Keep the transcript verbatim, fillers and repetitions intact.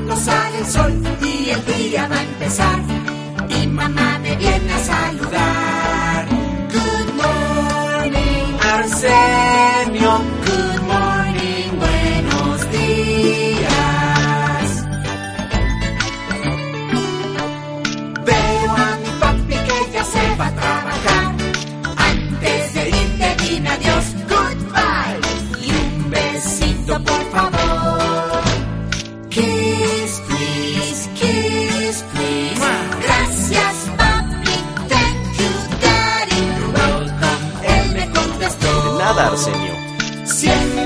cuando sale el sol y el día va a empezar. Y mamá me viene a saludar. Good morning, Arsenio. Good morning, buenos días. Veo a mi papi que ya se va a trabajar. Antes de irte dime adiós, goodbye. Y un besito por favor. Kiss, please, kiss, please. Gracias, papi, thank you, daddy. You're welcome, él me contestó. De nada, Arsenio. Siempre